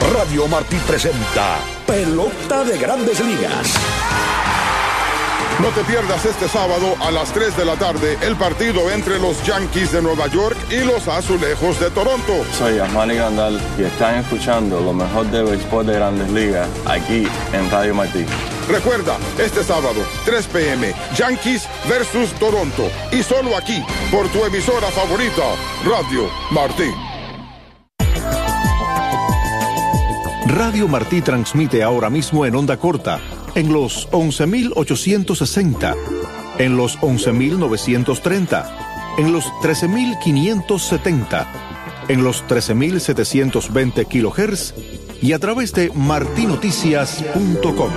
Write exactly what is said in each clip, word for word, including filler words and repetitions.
Radio Martí presenta Pelota de Grandes Ligas. No te pierdas este sábado a las tres de la tarde el partido entre los Yankees de Nueva York y los Azulejos de Toronto. Soy Yasmani Gandal y están escuchando lo mejor de béisbol de Grandes Ligas aquí en Radio Martí. Recuerda, este sábado, tres p m, Yankees versus Toronto. Y solo aquí, por tu emisora favorita, Radio Martí. Radio Martí transmite ahora mismo en onda corta, en los once mil ochocientos sesenta, en los once mil novecientos treinta, en los trece mil quinientos setenta, en los trece mil setecientos veinte kilohertz y a través de martinoticias punto com.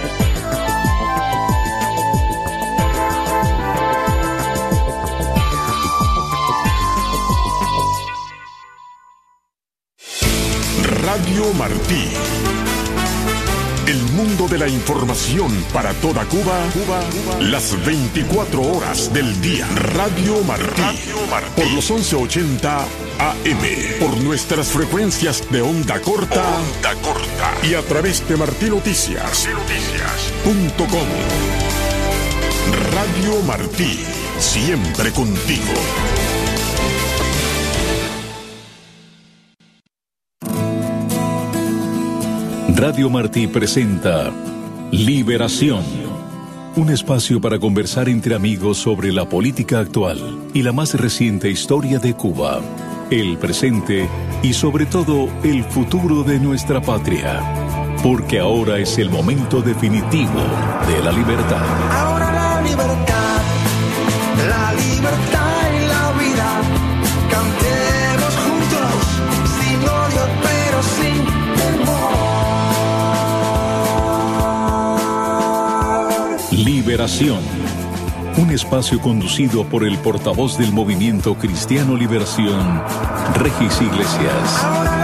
Radio Martí. El mundo de la información para toda Cuba, Cuba, Cuba, las veinticuatro horas del día. Radio Martí. Radio Martí. Por los once ochenta A M. Por nuestras frecuencias de onda corta. Onda corta. Y a través de martinoticias punto com. Radio Martí. Siempre contigo. Radio Martí presenta Liberación, un espacio para conversar entre amigos sobre la política actual y la más reciente historia de Cuba, el presente y sobre todo el futuro de nuestra patria, porque ahora es el momento definitivo de la libertad. Ahora la libertad, la libertad y la vida, cantemos juntos, sin odio pero sin temor. Liberación, un espacio conducido por el portavoz del Movimiento Cristiano Liberación, Regis Iglesias.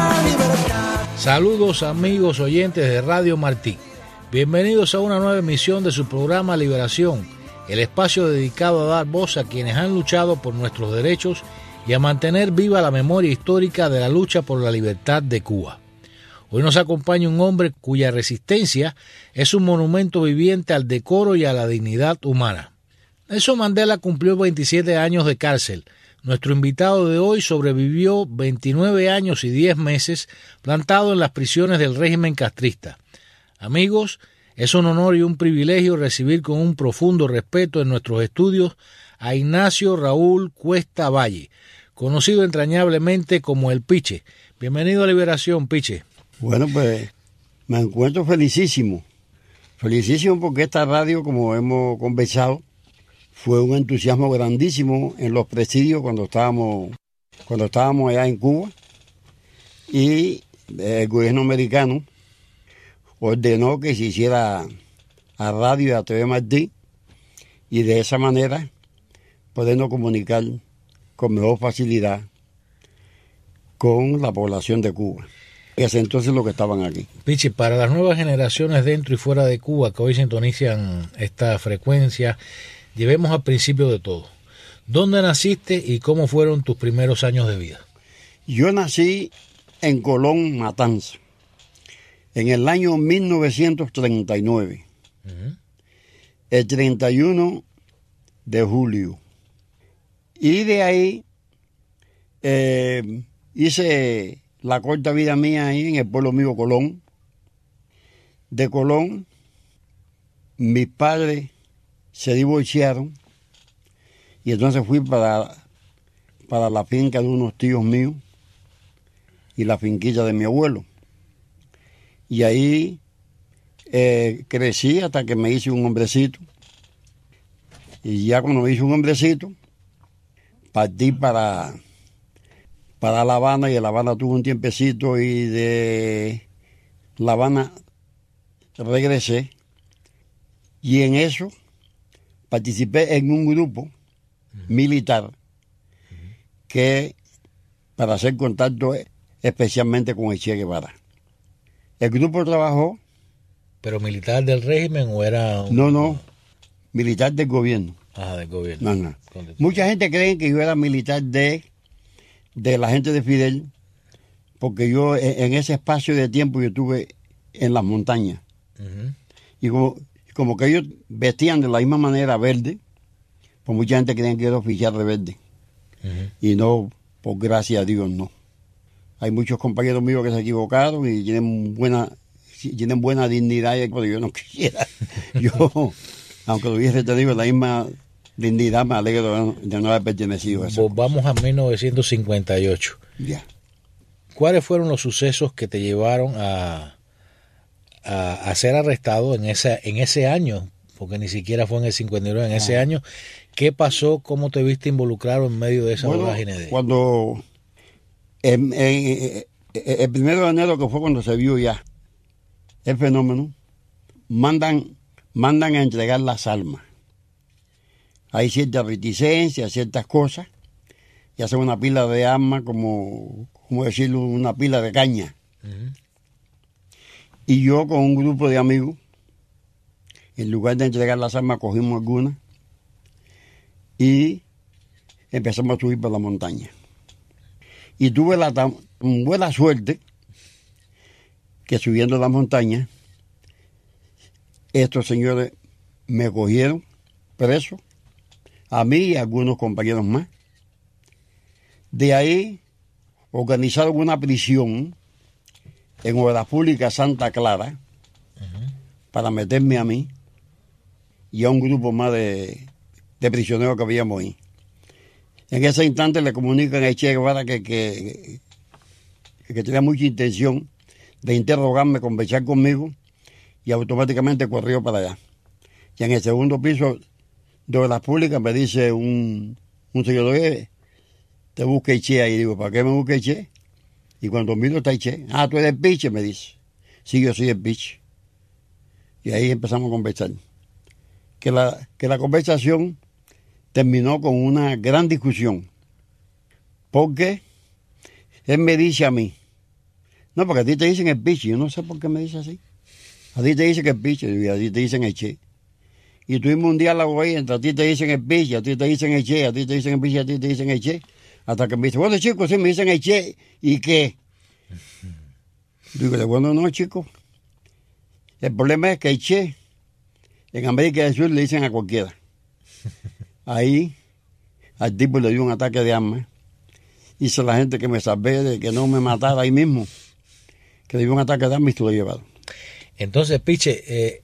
Saludos amigos oyentes de Radio Martí. Bienvenidos a una nueva emisión de su programa Liberación, el espacio dedicado a dar voz a quienes han luchado por nuestros derechos y a mantener viva la memoria histórica de la lucha por la libertad de Cuba. Hoy nos acompaña un hombre cuya resistencia es un monumento viviente al decoro y a la dignidad humana. Nelson Mandela cumplió veintisiete años de cárcel. Nuestro invitado de hoy sobrevivió veintinueve años y diez meses plantado en las prisiones del régimen castrista. Amigos, es un honor y un privilegio recibir con un profundo respeto en nuestros estudios a Ignacio Raúl Cuesta Valle, conocido entrañablemente como El Piche. Bienvenido a Liberación, Piche. Bueno, pues me encuentro felicísimo, felicísimo porque esta radio, como hemos conversado, fue un entusiasmo grandísimo en los presidios cuando estábamos, cuando estábamos allá en Cuba, y el gobierno americano ordenó que se hiciera a radio y a T V Martí, y de esa manera podernos comunicar con mejor facilidad con la población de Cuba. Es entonces lo que estaban aquí. Pichi, para las nuevas generaciones dentro y fuera de Cuba que hoy sintonizan esta frecuencia, llevemos al principio de todo. ¿Dónde naciste y cómo fueron tus primeros años de vida? Yo nací en Colón, Matanzas, en el año mil novecientos treinta y nueve, uh-huh. el treinta y uno de julio. Y de ahí eh, hice la corta vida mía ahí en el pueblo mío Colón. De Colón, mis padres se divorciaron y entonces fui para, para la finca de unos tíos míos y la finquilla de mi abuelo. Y ahí eh, crecí hasta que me hice un hombrecito. Y ya cuando me hice un hombrecito, partí para... para La Habana, y en La Habana tuve un tiempecito, y de La Habana regresé, y en eso participé en un grupo uh-huh. militar uh-huh. que para hacer contacto especialmente con el Che Guevara. El grupo trabajó... ¿Pero militar del régimen o era...? Un... No, no, militar del gobierno. Ah, del gobierno. No, no. Mucha gente cree que yo era militar de... de la gente de Fidel, porque yo en, en ese espacio de tiempo yo estuve en las montañas. Uh-huh. Y como, como que ellos vestían de la misma manera verde, pues mucha gente creía que era oficial de verde. Uh-huh. Y no, por gracia a Dios, no. Hay muchos compañeros míos que se equivocaron y tienen buena, tienen buena dignidad, pero yo no quisiera. Yo, aunque lo hubiese tenido la misma dignidad, me alegro de no haber pertenecido a eso. Vamos a mil novecientos cincuenta y ocho. Ya. ¿Cuáles fueron los sucesos que te llevaron a, a, a ser arrestado en ese, en ese año? Porque ni siquiera fue en el cincuenta y nueve, en ah. ese año. ¿Qué pasó? ¿Cómo te viste involucrado en medio de esa bueno, vorágine de... Cuando... En, en, en, el primero de enero, que fue cuando se vio ya el fenómeno, mandan, mandan a entregar las armas. Hay ciertas reticencias, ciertas cosas, y hacen una pila de armas, como, como decirlo, una pila de caña. Uh-huh. Y yo con un grupo de amigos, en lugar de entregar las armas, cogimos algunas y empezamos a subir por la montaña. Y tuve la tan buena suerte que subiendo la montaña, estos señores me cogieron preso, a mí y a algunos compañeros más. De ahí organizaron una prisión en Obras Públicas Santa Clara, uh-huh, para meterme a mí y a un grupo más de, de prisioneros que habíamos ahí. En ese instante le comunican a Che Guevara que, que, que tenía mucha intención de interrogarme, conversar conmigo, y automáticamente corrió para allá. Y en el segundo piso de las públicas me dice un, un señor, oye, te busca Che ahí. Digo, ¿para qué me busca Che? Y cuando miro está Che. Ah, tú eres el piche, me dice. Sí, yo soy el piche. Y ahí empezamos a conversar. Que la, que la conversación terminó con una gran discusión, porque él me dice a mí, no, porque a ti te dicen el piche, yo no sé por qué me dice así, a ti te dicen que el piche, y a ti te dicen el Che, y tuvimos un diálogo ahí entre a ti te dicen el piche, a ti te dicen el Che, a ti te dicen el piche, a ti te dicen el Che, hasta que me dice, bueno chicos, sí me dicen el Che, ¿y qué? Digo, bueno, no chicos, el problema es que el Che, en América del Sur le dicen a cualquiera. Ahí al tipo le dio un ataque de armas. Hice la gente que me salvé de que no me matara ahí mismo, que le dio un ataque de armas y se lo llevaron. Entonces, Piche, eh,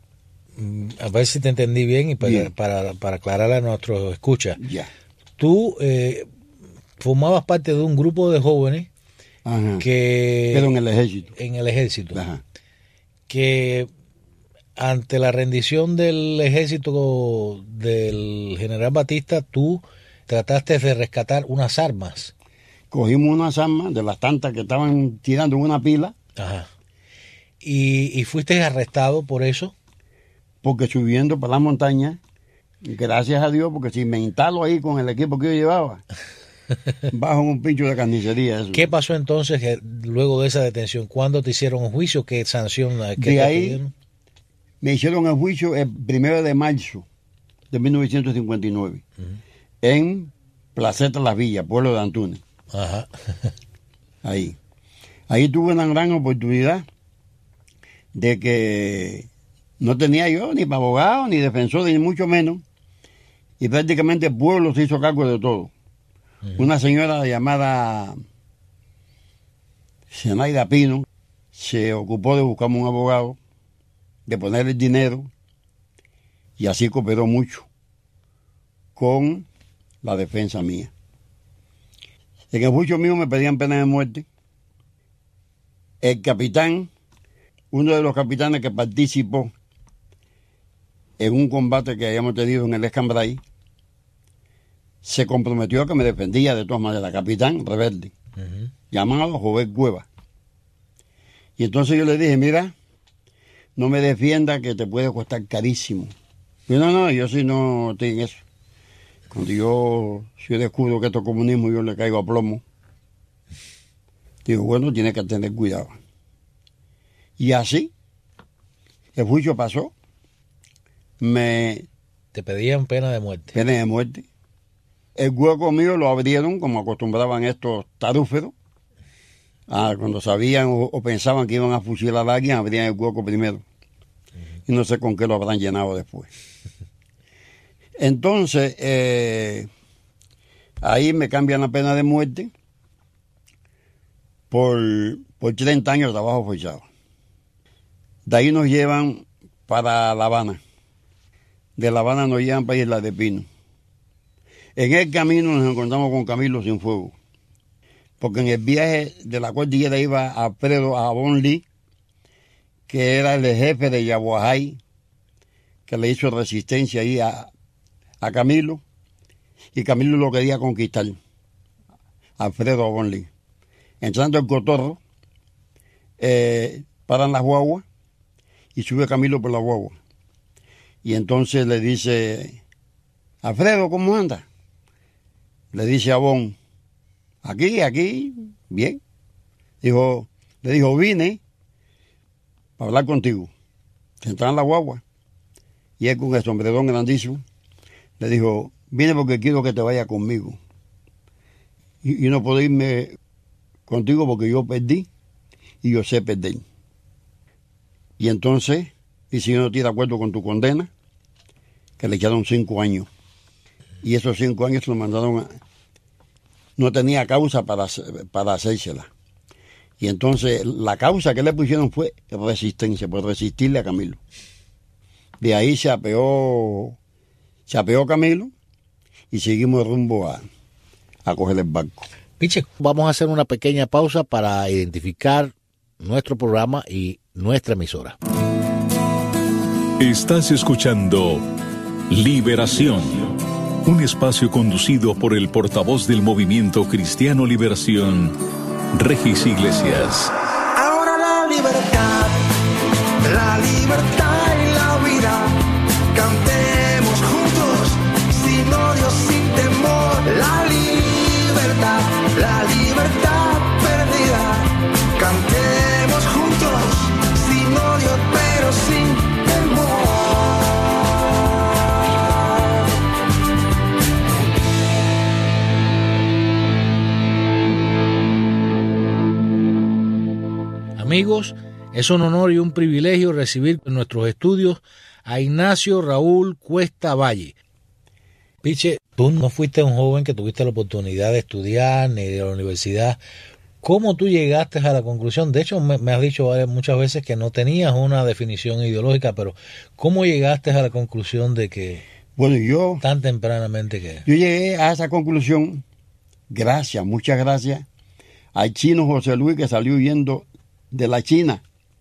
a ver si te entendí bien y para, bien. para, para aclarar a nuestros escuchas. Ya. Tú eh, formabas parte de un grupo de jóvenes. Ajá. Que... Pero en el ejército. En el ejército. Ajá. Que... ante la rendición del ejército del general Batista, tú trataste de rescatar unas armas. Cogimos unas armas de las tantas que estaban tirando en una pila. Ajá. ¿Y, y fuiste arrestado por eso? Porque subiendo por la montaña, gracias a Dios, porque si me instalo ahí con el equipo que yo llevaba, bajo un pincho de carnicería. Eso. ¿Qué pasó entonces que, luego de esa detención? ¿Cuándo te hicieron un juicio? ¿Qué sanción? ¿Qué de ahí pidieron? Me hicieron el juicio el primero de marzo de mil novecientos cincuenta y nueve, uh-huh, en Placeta Las Villas, pueblo de Antunes. Ajá. Ahí. Ahí tuve una gran oportunidad de que no tenía yo ni abogado, ni defensor, ni mucho menos, y prácticamente el pueblo se hizo cargo de todo. Uh-huh. Una señora llamada Zenaida Pino se ocupó de buscarme un abogado, de poner el dinero, y así cooperó mucho con la defensa mía. En el juicio mío me pedían pena de muerte. El capitán, uno de los capitanes que participó en un combate que habíamos tenido en el Escambray, se comprometió a que me defendía de todas maneras, capitán rebelde, uh-huh, llamado Joven Cueva. Y entonces yo le dije, mira, no me defienda que te puede costar carísimo. Yo no, no, yo sí no estoy en eso. Cuando yo, si yo descubro que esto es comunismo, yo le caigo a plomo. Digo, bueno, tiene que tener cuidado. Y así, el juicio pasó. Me... Te pedían pena de muerte. Pena de muerte. El hueco mío lo abrieron, como acostumbraban estos tarúferos, Ah, cuando sabían o, o pensaban que iban a fusilar a alguien, abrían el hueco primero. Y no sé con qué lo habrán llenado después. Entonces, eh, ahí me cambian la pena de muerte por, por treinta años de trabajo forzado. De ahí nos llevan para La Habana. De La Habana nos llevan para Isla de Pino. En el camino nos encontramos con Camilo Cienfuegos, porque en el viaje de la cordillera iba Alfredo Abón Lee, que era el jefe de Yaguajay, que le hizo resistencia ahí a, a Camilo, y Camilo lo quería conquistar, Alfredo Abón Lee. Entrando el cotorro, eh, paran las guaguas y sube Camilo por la guagua. Y entonces le dice, Alfredo, ¿cómo anda? Le dice a Abón, aquí, aquí, bien. Dijo, le dijo, vine para hablar contigo. Se entra en la guagua. Y él con el sombrerón grandísimo le dijo, vine porque quiero que te vayas conmigo. Y, y no puedo irme contigo porque yo perdí y yo sé perder. Y entonces, y si yo no estoy de acuerdo con tu condena, que le echaron cinco años. Y esos cinco años se lo mandaron a... No tenía causa para, para hacérsela. Y entonces la causa que le pusieron fue resistencia, por resistirle a Camilo. De ahí se apeó, se apeó Camilo y seguimos rumbo a, a coger el barco. Piche, vamos a hacer una pequeña pausa para identificar nuestro programa y nuestra emisora. Estás escuchando Liberación, un espacio conducido por el portavoz del Movimiento Cristiano Liberación, Regis Iglesias. Ahora la libertad, la libertad y la vida, cantemos juntos, sin odio, sin temor, la libertad, la libertad perdida, cantemos juntos, sin odio pero sin temor. Amigos, es un honor y un privilegio recibir en nuestros estudios a Ignacio Raúl Cuesta Valle. Piche, tú no fuiste un joven que tuviste la oportunidad de estudiar ni de la universidad. ¿Cómo tú llegaste a la conclusión? De hecho, me, me has dicho muchas veces que no tenías una definición ideológica, pero ¿cómo llegaste a la conclusión de que bueno, yo, tan tempranamente que... Yo llegué a esa conclusión, gracias, muchas gracias, al chino José Luis que salió huyendo de la China.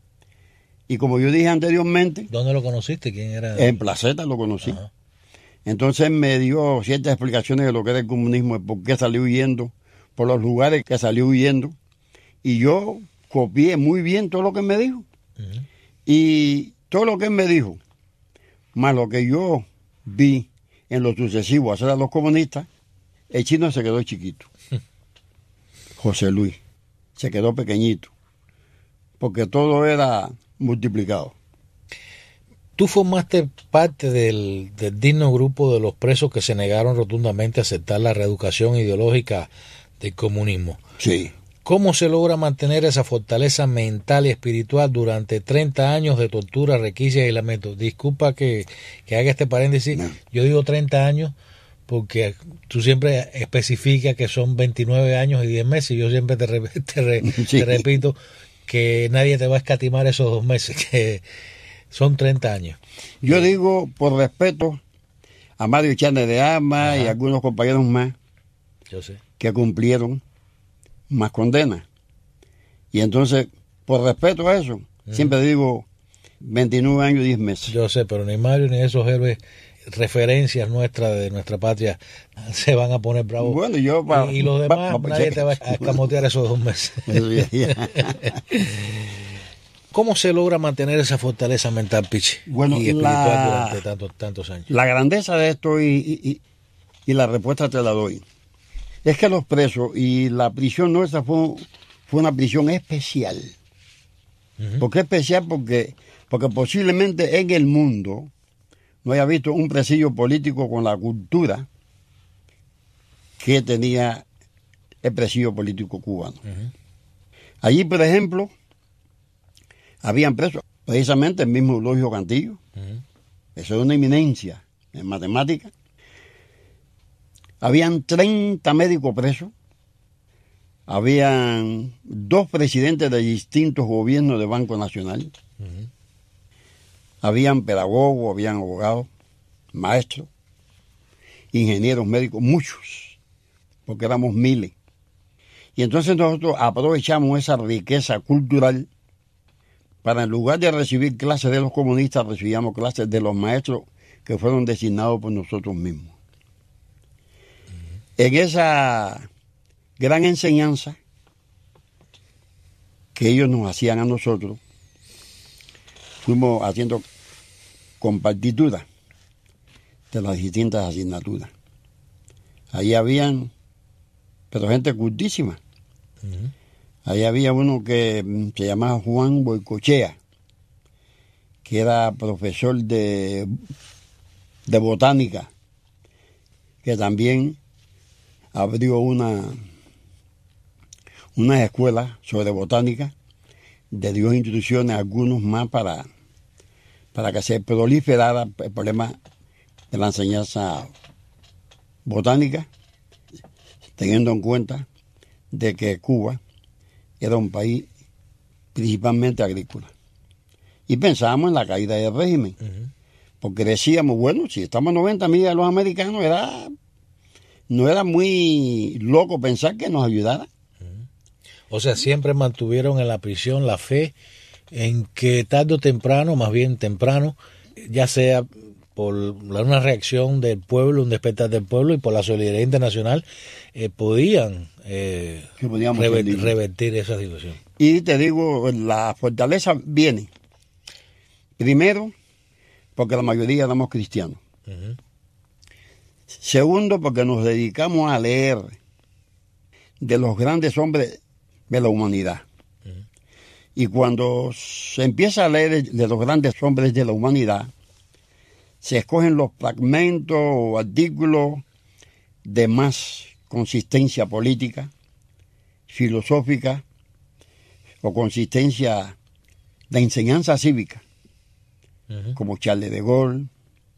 Y como yo dije anteriormente... ¿Dónde lo conociste? ¿Quién era? En Placeta lo conocí. Ajá. Entonces me dio ciertas explicaciones de lo que era el comunismo, de por qué salió huyendo, por los lugares que salió huyendo. Y yo copié muy bien todo lo que me dijo. Uh-huh. Y todo lo que él me dijo, más lo que yo vi en lo sucesivo hacer a los comunistas, el chino se quedó chiquito. José Luis se quedó pequeñito, porque todo era multiplicado. Tú formaste parte del, del digno grupo de los presos que se negaron rotundamente a aceptar la reeducación ideológica del comunismo. Sí. ¿Cómo se logra mantener esa fortaleza mental y espiritual durante treinta años de tortura, requisa y aislamiento? Disculpa que, que haga este paréntesis. No. Yo digo treinta años porque tú siempre especificas que son veintinueve años y diez meses. Y yo siempre te, re, te, re, sí. te repito que nadie te va a escatimar esos dos meses, que son treinta años. Yo digo, por respeto a Mario Chane de Armas. Ajá. Y a algunos compañeros más, yo sé, que cumplieron más condenas. Y entonces, por respeto a eso, uh-huh. siempre digo veintinueve años y diez meses. Yo sé, pero ni Mario ni esos héroes, referencias nuestras de nuestra patria, se van a poner bravos. Bueno, yo... Pa, y, y los demás, pa, pa, nadie te va a escamotear esos dos meses. ¿Cómo se logra mantener esa fortaleza mental, Pichi? Bueno, y espiritual la, durante tantos, tantos años? La grandeza de esto y, y, y la respuesta te la doy. Es que los presos y la prisión nuestra fue, fue una prisión especial. Uh-huh. ¿Por qué especial? Porque, porque posiblemente en el mundo no haya visto un presidio político con la cultura que tenía el presidio político cubano. Uh-huh. Allí, por ejemplo, habían presos precisamente el mismo Eulogio Cantillo. Uh-huh. Eso es una eminencia en matemáticas. Habían treinta médicos presos. Habían dos presidentes de distintos gobiernos del Banco Nacional. Uh-huh. Habían pedagogos, habían abogados, maestros, ingenieros médicos, muchos, porque éramos miles. Y entonces nosotros aprovechamos esa riqueza cultural para, en lugar de recibir clases de los comunistas, recibíamos clases de los maestros que fueron designados por nosotros mismos. Uh-huh. En esa gran enseñanza que ellos nos hacían a nosotros, fuimos haciendo compartituras de las distintas asignaturas. Ahí habían, pero gente cultísima. Uh-huh. Ahí había uno que se llamaba Juan Boicochea, que era profesor de, de botánica, que también abrió una, una escuela sobre botánica, le dio instrucciones a algunos más para, para que se proliferara el problema de la enseñanza botánica, teniendo en cuenta de que Cuba era un país principalmente agrícola. Y pensábamos en la caída del régimen, uh-huh. porque decíamos, bueno, si estamos a noventa millas de los americanos, era, no era muy loco pensar que nos ayudara. Uh-huh. O sea, siempre mantuvieron en la prisión la fe en que tarde o temprano, más bien temprano, ya sea por una reacción del pueblo, un despertar del pueblo y por la solidaridad internacional, eh, podían eh, revertir, revertir esa situación. Y te digo, la fortaleza viene, primero, porque la mayoría éramos cristianos. Uh-huh. Segundo, porque nos dedicamos a leer de los grandes hombres de la humanidad. Uh-huh. Y cuando se empieza a leer de los grandes hombres de la humanidad, se escogen los fragmentos o artículos de más consistencia política, filosófica o consistencia de enseñanza cívica, uh-huh. como Charles de Gaulle,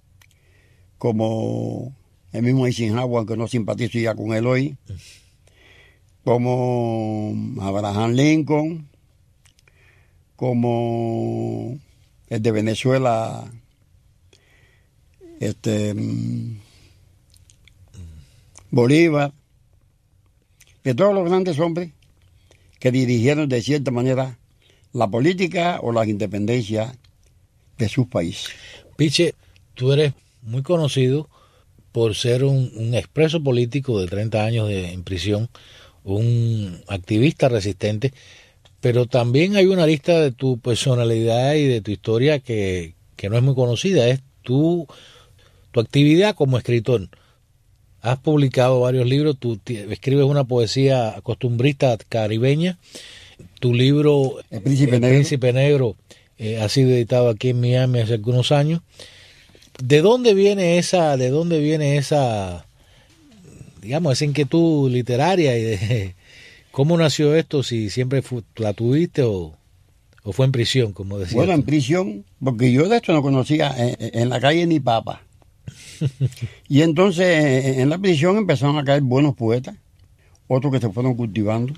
como el mismo Eisenhower, que no simpatizo ya con él hoy, uh-huh. como Abraham Lincoln, como el de Venezuela, este Bolívar, de todos los grandes hombres que dirigieron de cierta manera la política o las independencias de sus países. Piche, tú eres muy conocido por ser un, un expreso político de treinta años de, en prisión, un activista resistente, pero también hay una lista de tu personalidad y de tu historia que, que no es muy conocida, es tu... tu actividad como escritor. Has publicado varios libros, tú escribes una poesía costumbrista caribeña, tu libro El Príncipe El Negro, Príncipe Negro eh, ha sido editado aquí en Miami hace algunos años. ¿De dónde viene esa, de dónde viene esa, digamos, esa inquietud literaria y de cómo nació esto? Si siempre fue, la tuviste o, o fue en prisión, como decía. Bueno, en prisión, porque yo de esto no conocía en, en la calle ni papa. Y entonces en la prisión empezaron a caer buenos poetas, otros que se fueron cultivando,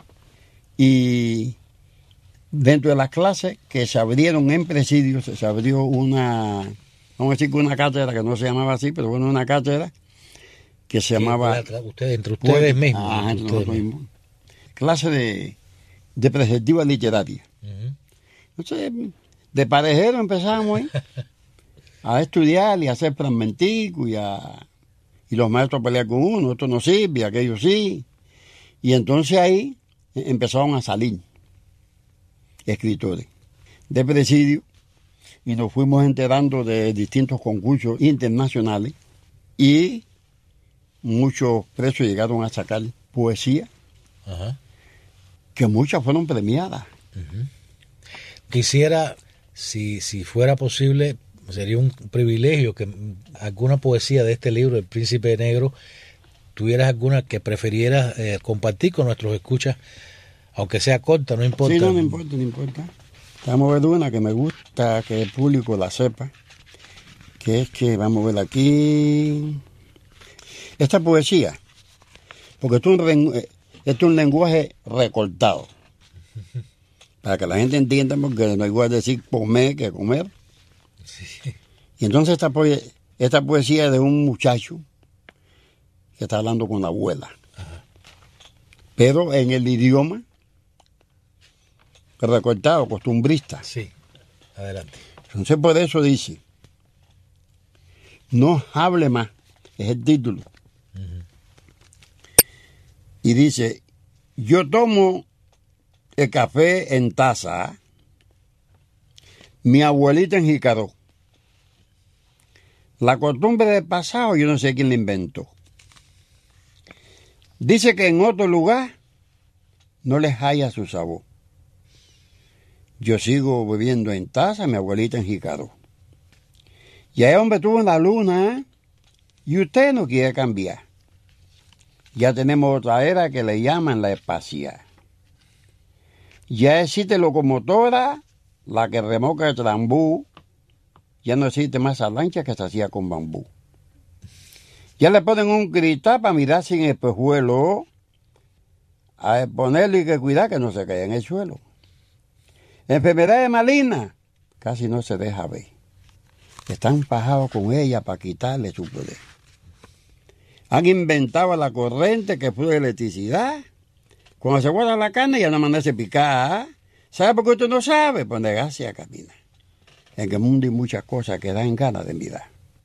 y dentro de las clases que se abrieron en presidios, se abrió una, vamos a decir que una cátedra que no se llamaba así, pero bueno, una cátedra que se llamaba... Ustedes, entre ustedes mismos. Ah, entre nosotros ustedes mismos. Clase de, de perspectiva literaria. Uh-huh. Entonces, de parejero empezamos ahí a estudiar y a hacer fragmenticos y a... y los maestros a pelear con uno, esto no sirve, aquello sí. Y entonces ahí empezaron a salir escritores de presidio y nos fuimos enterando de distintos concursos internacionales y muchos presos llegaron a sacar poesía, uh-huh. que muchas fueron premiadas. Uh-huh. Quisiera, si, si fuera posible, sería un privilegio que alguna poesía de este libro, El Príncipe Negro, tuvieras alguna que prefirieras eh, compartir con nuestros escuchas Aunque sea corta, no importa. Sí, no, no importa, no importa. Vamos a ver una que me gusta, que el público la sepa, que es que, vamos a ver aquí, esta poesía, porque esto es un, esto es un lenguaje recortado, para que la gente entienda, porque no es igual decir comer que comer. Sí. Y entonces esta, poe esta poesía es de un muchacho que está hablando con la abuela, ajá, pero en el idioma recortado, costumbrista. Sí, adelante. Entonces por eso dice, no hable más, es el título. Uh-huh. Y dice, yo tomo el café en taza, mi abuelita en jícaro. La costumbre del pasado yo no sé quién la inventó. Dice que en otro lugar no les halla su sabor. Yo sigo bebiendo en taza, mi abuelita en jícaro. Y ahí hombre tuvo una luna, ¿eh? Y usted no quiere cambiar. Ya tenemos otra era que le llaman la espacial. Ya existe locomotora, la que remoca el trambú. Ya no existe más esa lancha que se hacía con bambú. Ya le ponen un cristal para mirar sin espejuelo. A ponerle y que cuidar que no se caiga en el suelo. Enfermedades malignas, casi no se deja ver. Están pajados con ella para quitarle su poder. Han inventado la corriente que fue de electricidad. Cuando se guarda la carne ya no amanece picada. ¿Sabe por qué usted no sabe? Pues negarse a caminar. En el mundo hay muchas cosas que dan ganas de mirar.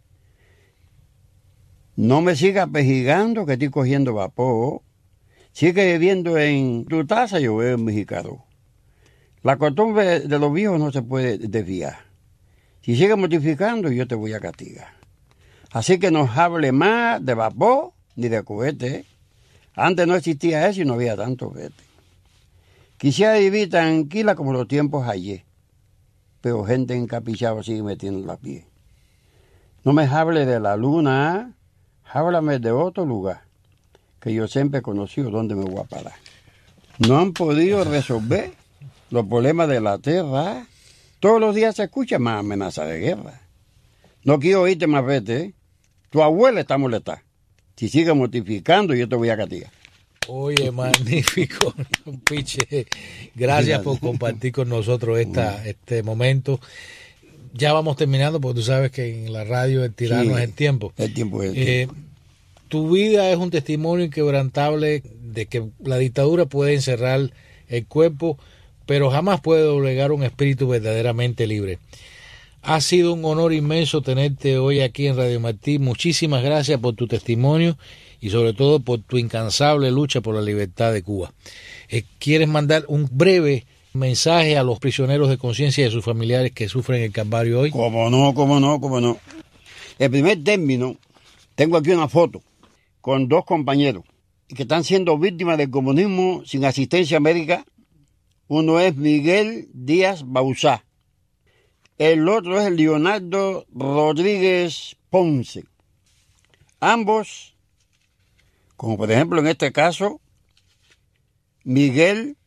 No me sigas pejigando que estoy cogiendo vapor. Sigue bebiendo en tu taza, yo veo en mi jícaro. La costumbre de los viejos no se puede desviar. Si sigue mortificando, yo te voy a castigar. Así que no hable más de vapor ni de cohete. Antes no existía eso y no había tanto vete. Quisiera vivir tranquila como los tiempos ayer, pero gente encapichada sigue metiendo la pie. No me hable de la luna, háblame de otro lugar, que yo siempre he conocido dónde me voy a parar. No han podido resolver los problemas de la tierra. Todos los días se escucha más amenaza de guerra. No quiero oírte más vete, ¿eh? Tu abuela está molesta. Si sigue mortificando, yo te voy a castigar. Oye, magnífico, Piche. Gracias por compartir con nosotros esta, este momento. Ya vamos terminando, porque tú sabes que en la radio el tirano Sí, es el tiempo. El tiempo es el Eh, tiempo. Tu vida es un testimonio inquebrantable de que la dictadura puede encerrar el cuerpo, pero jamás puede doblegar un espíritu verdaderamente libre. Ha sido un honor inmenso tenerte hoy aquí en Radio Martí. Muchísimas gracias por tu testimonio y sobre todo por tu incansable lucha por la libertad de Cuba. Eh, ¿Quieres mandar un breve mensaje a los prisioneros de conciencia y a sus familiares que sufren el calvario hoy? Cómo no, cómo no, cómo no. En primer término, tengo aquí una foto con dos compañeros que están siendo víctimas del comunismo sin asistencia médica. Uno es Miguel Díaz Bauzá. El otro es Leonardo Rodríguez Ponce. Ambos, como por ejemplo en este caso, Miguel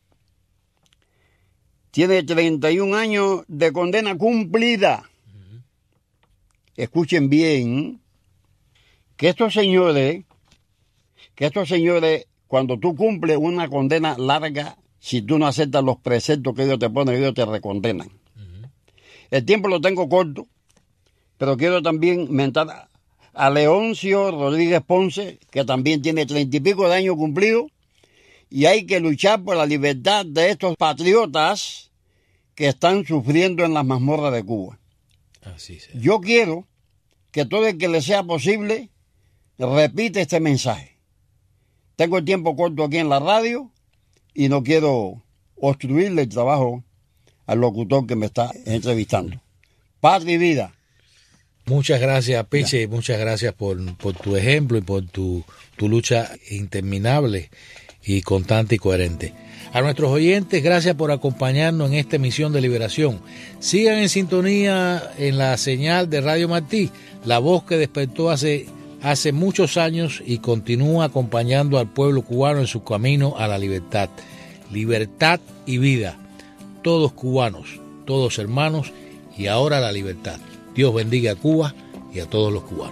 tiene treinta y un años de condena cumplida. Uh-huh. Escuchen bien, que estos señores, que estos señores, cuando tú cumples una condena larga, si tú no aceptas los preceptos que ellos te ponen, ellos te recondenan. El tiempo lo tengo corto, pero quiero también mentar a Leoncio Rodríguez Ponce, que también tiene treinta y pico de años cumplidos, y hay que luchar por la libertad de estos patriotas que están sufriendo en las mazmorras de Cuba. Así es. Yo quiero que todo el que le sea posible repite este mensaje. Tengo el tiempo corto aquí en la radio y no quiero obstruirle el trabajo al locutor que me está entrevistando. Patria y vida. Muchas gracias, Piche, y muchas gracias por, por tu ejemplo y por tu, tu lucha interminable y constante y coherente. A nuestros oyentes, gracias por acompañarnos en esta emisión de Liberación. Sigan en sintonía en la señal de Radio Martí, la voz que despertó hace, hace muchos años y continúa acompañando al pueblo cubano en su camino a la libertad. libertad y vida. Todos cubanos, todos hermanos, y ahora la libertad. Dios bendiga a Cuba y a todos los cubanos.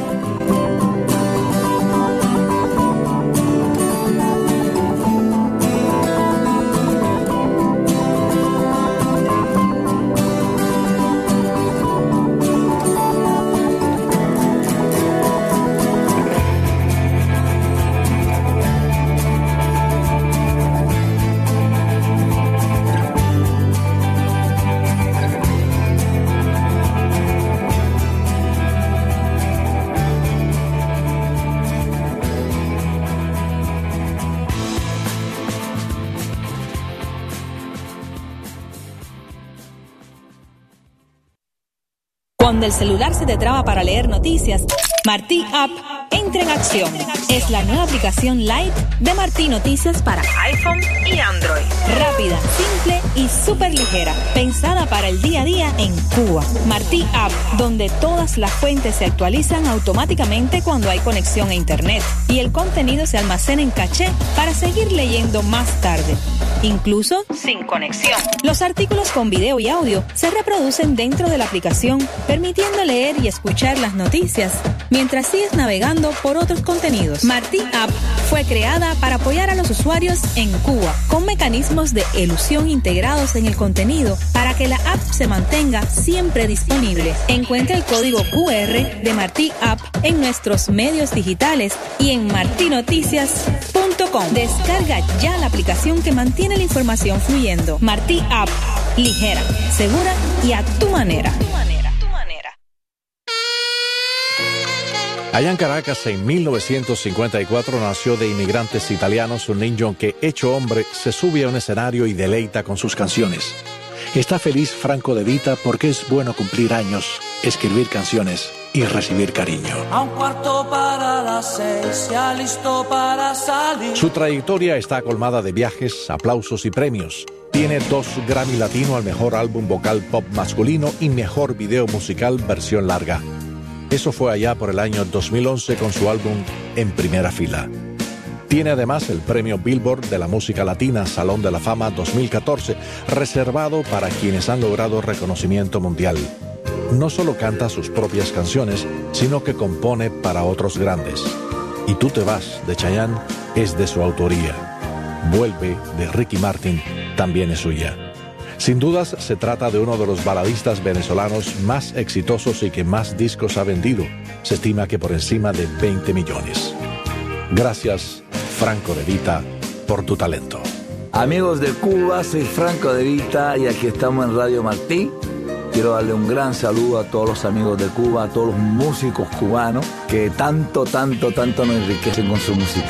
Cuando el celular se te traba para leer noticias, Martí App entra en acción. Es la nueva aplicación Lite de Martí Noticias para iPhone y Android. Rápida, simple y súper ligera. Pensada para el día a día en Cuba. Martí App, donde todas las fuentes se actualizan automáticamente cuando hay conexión a Internet. Y el contenido se almacena en caché para seguir leyendo más tarde. Incluso sin conexión. Los artículos con video y audio se reproducen dentro de la aplicación, permitiendo leer y escuchar las noticias mientras sigues navegando por otros contenidos. Martí App fue creada para apoyar a los usuarios en Cuba, con mecanismos de elusión integrados en el contenido para que la app se mantenga siempre disponible. Encuentra el código Q R de Martí App en nuestros medios digitales y en marti noticias punto com. Descarga ya la aplicación que mantiene la información fluyendo. Martí App, ligera, segura y a tu manera. Allá en Caracas, en mil novecientos cincuenta y cuatro, nació de inmigrantes italianos un niño que, hecho hombre, se sube a un escenario y deleita con sus canciones. Está feliz Franco De Vita porque es bueno cumplir años, escribir canciones y recibir cariño. A un cuarto para las seis, ya listo para salir. Su trayectoria está colmada de viajes, aplausos y premios. Tiene dos Grammy Latino al mejor álbum vocal pop masculino y mejor video musical versión larga. Eso fue allá por el año dos mil once con su álbum En Primera Fila. Tiene además el premio Billboard de la música latina Salón de la Fama dos mil catorce, reservado para quienes han logrado reconocimiento mundial. No solo canta sus propias canciones, sino que compone para otros grandes. Y Tú te vas, de Chayanne, es de su autoría. Vuelve, de Ricky Martin, también es suya. Sin dudas, se trata de uno de los baladistas venezolanos más exitosos y que más discos ha vendido. Se estima que por encima de veinte millones. Gracias, Franco De Vita, por tu talento. Amigos de Cuba, soy Franco De Vita y aquí estamos en Radio Martí. Quiero darle un gran saludo a todos los amigos de Cuba, a todos los músicos cubanos que tanto, tanto, tanto nos enriquecen con su música.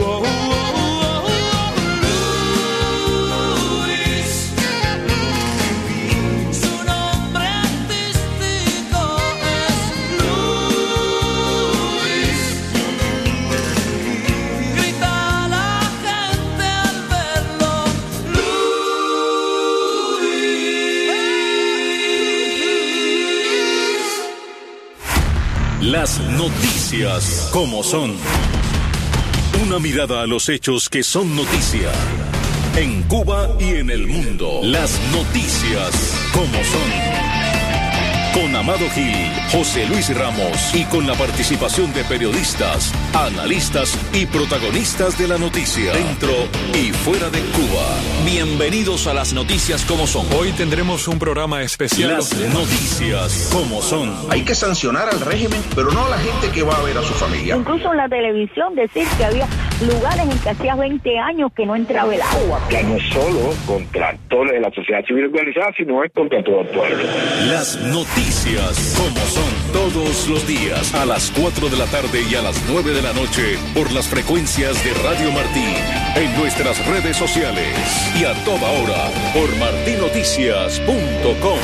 Las noticias como son. Una mirada a los hechos que son noticia. En Cuba y en el mundo. Las noticias como son. Con Amado Gil, José Luis Ramos y con la participación de periodistas, analistas y protagonistas de la noticia dentro y fuera de Cuba. Bienvenidos a las noticias como son. Hoy tendremos un programa especial. Las noticias como son. Hay que sancionar al régimen, pero no a la gente que va a ver a su familia. Incluso en la televisión decir que había lugares en que hacía veinte años que no entraba el agua. Que no solo contra actores de la sociedad civil organizada, sino es contra todo el pueblo. Las noticias como son, todos los días a las cuatro de la tarde y a las nueve de la noche por las frecuencias de Radio Martí, en nuestras redes sociales y a toda hora por marti noticias punto com.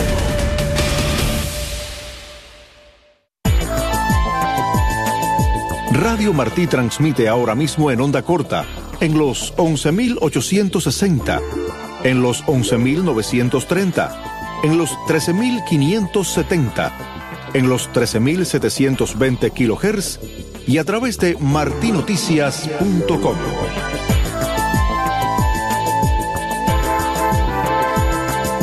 Radio Martí transmite ahora mismo en onda corta, en los once mil ochocientos sesenta, en los once mil novecientos treinta, en los trece mil quinientos setenta, en los trece mil setecientos veinte kilohertz y a través de marti noticias punto com.